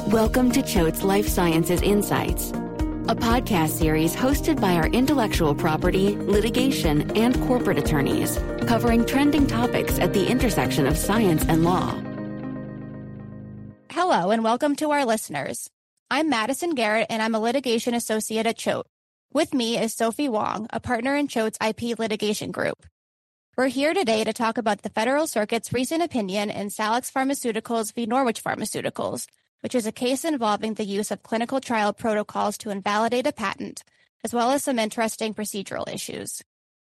Welcome to Choate's Life Sciences Insights, a podcast series hosted by our intellectual property, litigation, and corporate attorneys, covering trending topics at the intersection of science and law. Hello, and welcome to our listeners. I'm Madison Garrett, and I'm a litigation associate at Choate. With me is Sophie Wong, a partner in Choate's IP litigation group. We're here today to talk about the Federal Circuit's recent opinion in Salix Pharmaceuticals v. Norwich Pharmaceuticals, which is a case involving the use of clinical trial protocols to invalidate a patent, as well as some interesting procedural issues.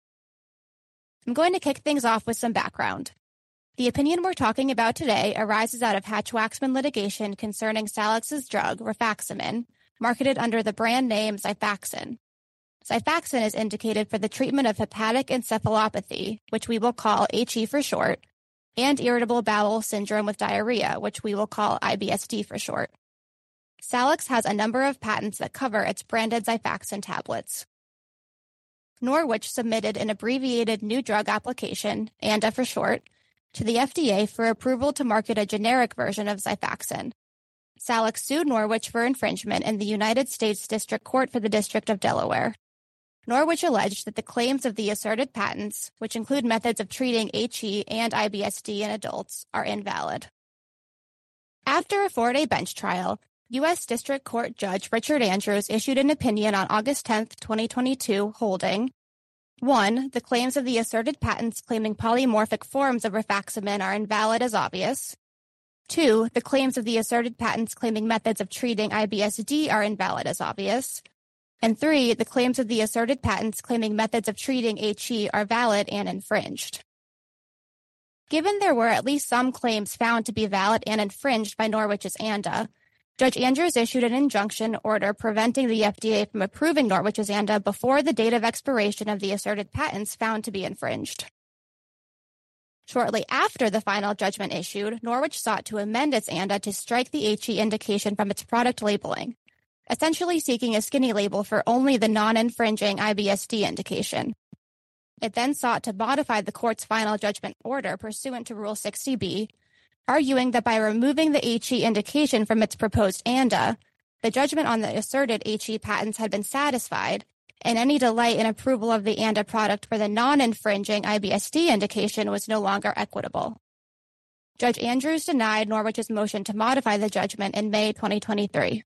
I'm going to kick things off with some background. The opinion we're talking about today arises out of Hatch-Waxman litigation concerning Salix's drug, rifaximin, marketed under the brand name Xifaxan. Xifaxan is indicated for the treatment of hepatic encephalopathy, which we will call HE for short, and irritable bowel syndrome with diarrhea, which we will call IBS-D for short. Salix has a number of patents that cover its branded Xifaxan tablets. Norwich submitted an abbreviated new drug application, ANDA for short, to the FDA for approval to market a generic version of Xifaxan. Salix sued Norwich for infringement in the United States District Court for the District of Delaware. Norwich alleged that the claims of the asserted patents, which include methods of treating HE and IBS-D in adults, are invalid. After a 4-day bench trial, U.S. District Court Judge Richard Andrews issued an opinion on August 10, 2022, holding 1. The claims of the asserted patents claiming polymorphic forms of rifaximin are invalid as obvious. 2. The claims of the asserted patents claiming methods of treating IBS-D are invalid as obvious. And 3, the claims of the asserted patents claiming methods of treating HE are valid and infringed. Given there were at least some claims found to be valid and infringed by Norwich's ANDA, Judge Andrews issued an injunction order preventing the FDA from approving Norwich's ANDA before the date of expiration of the asserted patents found to be infringed. Shortly after the final judgment issued, Norwich sought to amend its ANDA to strike the HE indication from its product labeling, essentially seeking a skinny label for only the non-infringing IBS-D indication. It then sought to modify the court's final judgment order pursuant to Rule 60B, arguing that by removing the HE indication from its proposed ANDA, the judgment on the asserted HE patents had been satisfied, and any delay in approval of the ANDA product for the non-infringing IBS-D indication was no longer equitable. Judge Andrews denied Norwich's motion to modify the judgment in May 2023.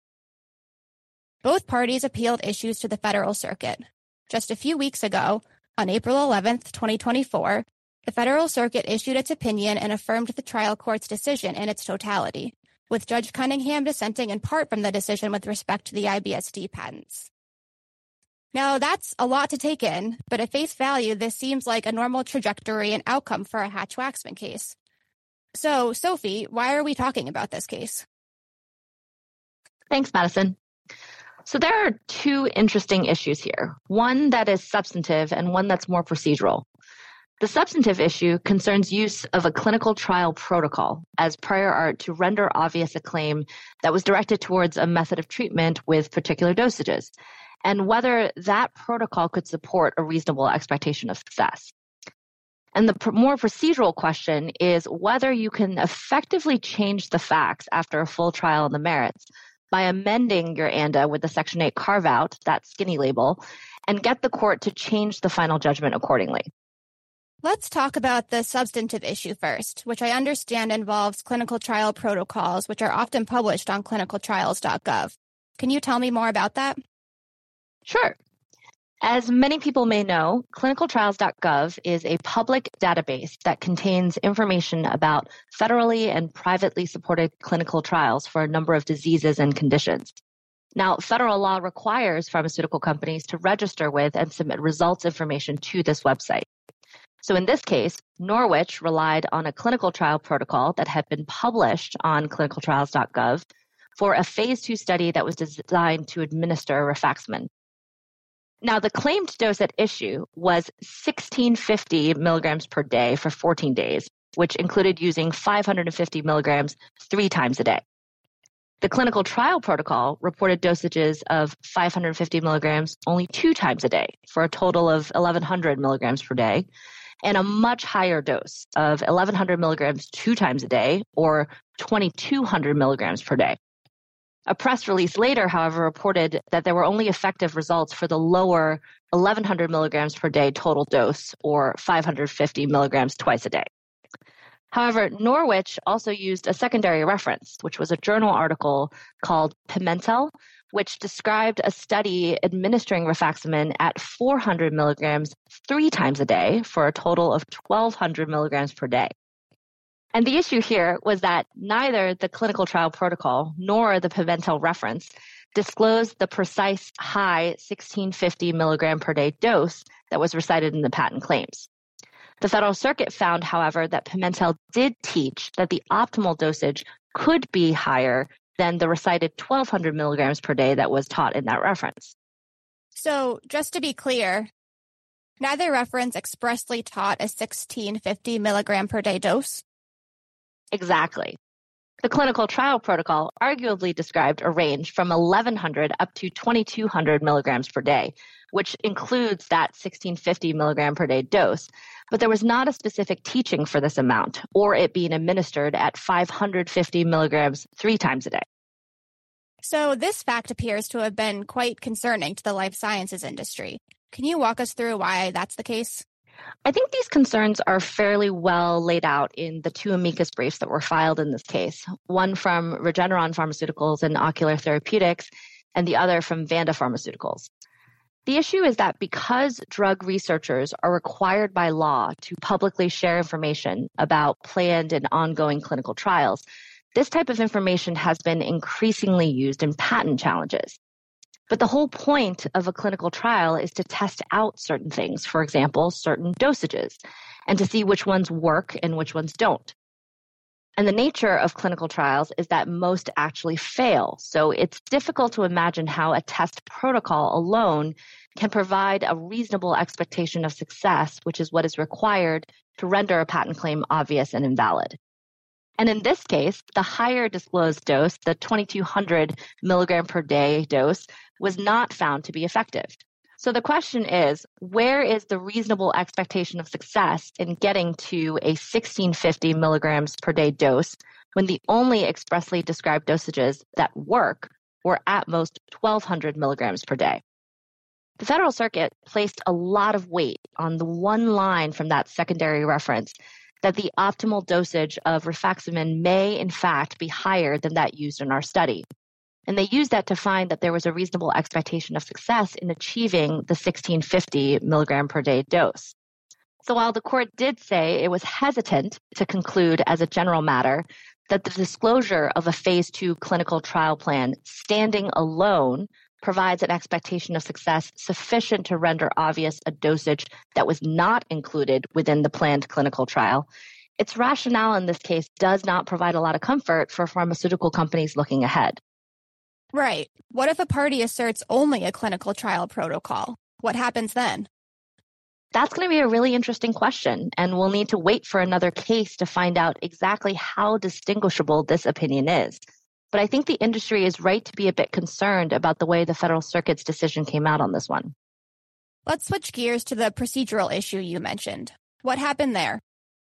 Both parties appealed issues to the Federal Circuit. Just a few weeks ago, on April 11, 2024, the Federal Circuit issued its opinion and affirmed the trial court's decision in its totality, with Judge Cunningham dissenting in part from the decision with respect to the IBS-D patents. Now, that's a lot to take in, but at face value, this seems like a normal trajectory and outcome for a Hatch-Waxman case. So, Sophie, why are we talking about this case? Thanks, Madison. So there are two interesting issues here, one that is substantive and one that's more procedural. The substantive issue concerns use of a clinical trial protocol as prior art to render obvious a claim that was directed towards a method of treatment with particular dosages, and whether that protocol could support a reasonable expectation of success. And the more procedural question is whether you can effectively change the facts after a full trial on the merits by amending your ANDA with the Section 8 carve-out, that skinny label, and get the court to change the final judgment accordingly. Let's talk about the substantive issue first, which I understand involves clinical trial protocols, which are often published on clinicaltrials.gov. Can you tell me more about that? Sure. As many people may know, clinicaltrials.gov is a public database that contains information about federally and privately supported clinical trials for a number of diseases and conditions. Now, federal law requires pharmaceutical companies to register with and submit results information to this website. So in this case, Norwich relied on a clinical trial protocol that had been published on clinicaltrials.gov for a phase 2 study that was designed to administer rifaximin. Now, the claimed dose at issue was 1650 milligrams per day for 14 days, which included using 550 milligrams 3 times a day. The clinical trial protocol reported dosages of 550 milligrams only 2 times a day for a total of 1100 milligrams per day, and a much higher dose of 1100 milligrams 2 times a day or 2200 milligrams per day. A press release later, however, reported that there were only effective results for the lower 1,100 milligrams per day total dose, or 550 milligrams twice a day. However, Norwich also used a secondary reference, which was a journal article called Pimentel, which described a study administering rifaximin at 400 milligrams 3 times a day for a total of 1,200 milligrams per day. And the issue here was that neither the clinical trial protocol nor the Pimentel reference disclosed the precise high 1,650 milligram per day dose that was recited in the patent claims. The Federal Circuit found, however, that Pimentel did teach that the optimal dosage could be higher than the recited 1,200 milligrams per day that was taught in that reference. So just to be clear, neither reference expressly taught a 1,650 milligram per day dose? Exactly. The clinical trial protocol arguably described a range from 1,100 up to 2,200 milligrams per day, which includes that 1,650 milligram per day dose. But there was not a specific teaching for this amount, or it being administered at 550 milligrams 3 times a day. So this fact appears to have been quite concerning to the life sciences industry. Can you walk us through why that's the case? I think these concerns are fairly well laid out in the 2 amicus briefs that were filed in this case, one from Regeneron Pharmaceuticals and Ocular Therapeutics, and the other from Vanda Pharmaceuticals. The issue is that because drug researchers are required by law to publicly share information about planned and ongoing clinical trials, this type of information has been increasingly used in patent challenges. But the whole point of a clinical trial is to test out certain things, for example, certain dosages, and to see which ones work and which ones don't. And the nature of clinical trials is that most actually fail. So it's difficult to imagine how a test protocol alone can provide a reasonable expectation of success, which is what is required to render a patent claim obvious and invalid. And in this case, the higher disclosed dose, the 2,200 milligram per day dose, was not found to be effective. So the question is, where is the reasonable expectation of success in getting to a 1,650 milligrams per day dose when the only expressly described dosages that work were at most 1,200 milligrams per day? The Federal Circuit placed a lot of weight on the one line from that secondary reference that the optimal dosage of rifaximin may, in fact, be higher than that used in our study. And they used that to find that there was a reasonable expectation of success in achieving the 1,650 milligram per day dose. So while the court did say it was hesitant to conclude as a general matter that the disclosure of a phase 2 clinical trial plan standing alone provides an expectation of success sufficient to render obvious a dosage that was not included within the planned clinical trial, its rationale in this case does not provide a lot of comfort for pharmaceutical companies looking ahead. Right. What if a party asserts only a clinical trial protocol? What happens then? That's going to be a really interesting question, and we'll need to wait for another case to find out exactly how distinguishable this opinion is. But I think the industry is right to be a bit concerned about the way the Federal Circuit's decision came out on this one. Let's switch gears to the procedural issue you mentioned. What happened there?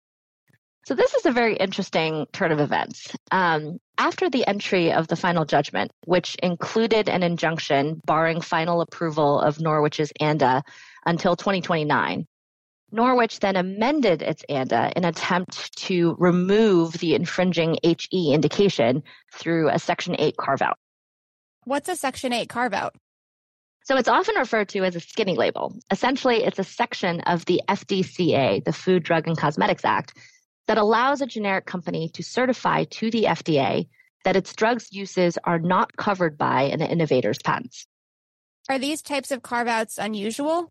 So this is a very interesting turn of events. After the entry of the final judgment, which included an injunction barring final approval of Norwich's ANDA until 2029, Norwich then amended its ANDA in an attempt to remove the infringing HE indication through a Section 8 carve-out. What's a Section 8 carve-out? So it's often referred to as a skinny label. Essentially, it's a section of the FDCA, the Food, Drug, and Cosmetics Act, that allows a generic company to certify to the FDA that its drugs' uses are not covered by an innovator's patents. Are these types of carve-outs unusual?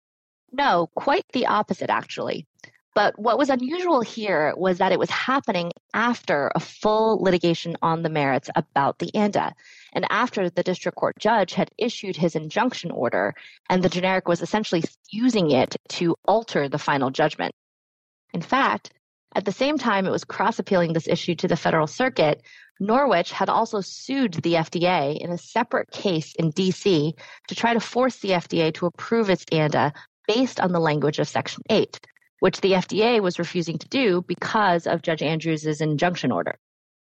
No, quite the opposite, actually. But what was unusual here was that it was happening after a full litigation on the merits about the ANDA, and after the district court judge had issued his injunction order, and the generic was essentially using it to alter the final judgment. In fact, at the same time it was cross-appealing this issue to the Federal Circuit, Norwich had also sued the FDA in a separate case in D.C. to try to force the FDA to approve its ANDA based on the language of Section 8, which the FDA was refusing to do because of Judge Andrews' injunction order.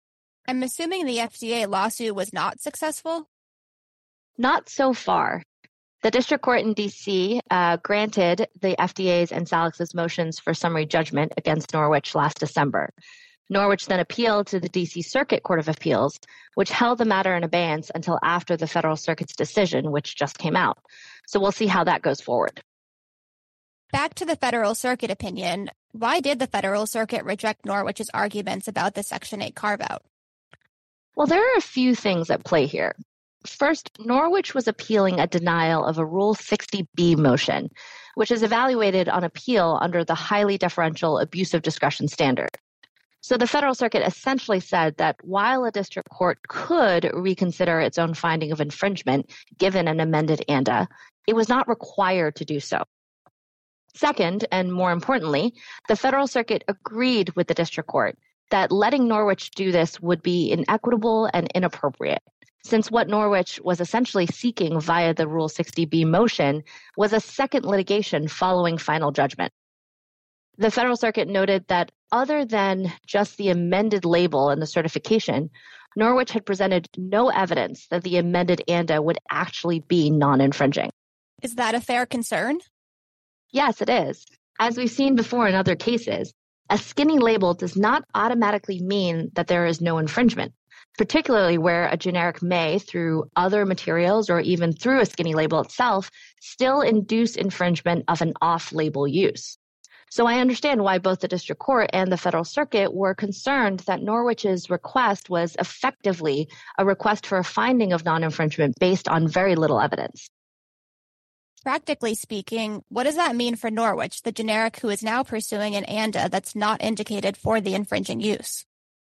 I'm assuming the FDA lawsuit was not successful? Not so far. The district court in D.C. Granted the FDA's and Salix's motions for summary judgment against Norwich last December. Norwich then appealed to the D.C. Circuit Court of Appeals, which held the matter in abeyance until after the Federal Circuit's decision, which just came out. So we'll see how that goes forward. Back to the Federal Circuit opinion, why did the Federal Circuit reject Norwich's arguments about the Section 8 carve-out? Well, there are a few things at play here. First, Norwich was appealing a denial of a Rule 60B motion, which is evaluated on appeal under the highly deferential abuse of discretion standard. So the Federal Circuit essentially said that while a district court could reconsider its own finding of infringement given an amended ANDA, it was not required to do so. Second, and more importantly, the Federal Circuit agreed with the district court that letting Norwich do this would be inequitable and inappropriate, since what Norwich was essentially seeking via the Rule 60B motion was a second litigation following final judgment. The Federal Circuit noted that other than just the amended label and the certification, Norwich had presented no evidence that the amended ANDA would actually be non-infringing. Is that a fair concern? Yes, it is. As we've seen before in other cases, a skinny label does not automatically mean that there is no infringement, particularly where a generic may, through other materials or even through a skinny label itself, still induce infringement of an off-label use. So I understand why both the district court and the Federal Circuit were concerned that Norwich's request was effectively a request for a finding of non-infringement based on very little evidence. Practically speaking, what does that mean for Norwich, the generic who is now pursuing an ANDA that's not indicated for the infringing use?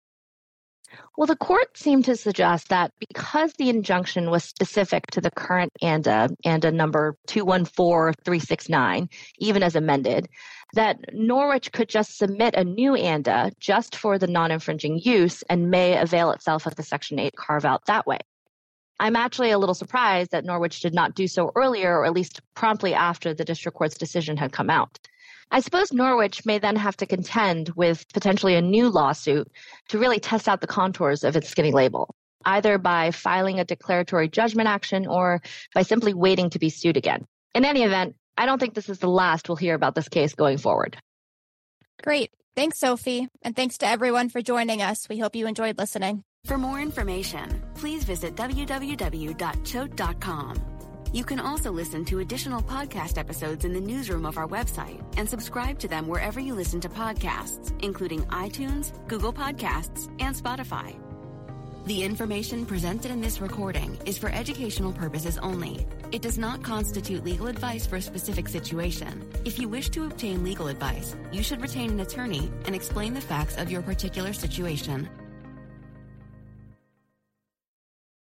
Well, the court seemed to suggest that because the injunction was specific to the current ANDA number 214369, even as amended, that Norwich could just submit a new ANDA just for the non-infringing use and may avail itself of the Section 8 carve-out that way. I'm actually a little surprised that Norwich did not do so earlier, or at least promptly after the district court's decision had come out. I suppose Norwich may then have to contend with potentially a new lawsuit to really test out the contours of its skinny label, either by filing a declaratory judgment action or by simply waiting to be sued again. In any event, I don't think this is the last we'll hear about this case going forward. Great. Thanks, Sophie. And thanks to everyone for joining us. We hope you enjoyed listening. For more information, please visit www.choate.com. You can also listen to additional podcast episodes in the newsroom of our website and subscribe to them wherever you listen to podcasts, including iTunes, Google Podcasts, and Spotify. The information presented in this recording is for educational purposes only. It does not constitute legal advice for a specific situation. If you wish to obtain legal advice, you should retain an attorney and explain the facts of your particular situation.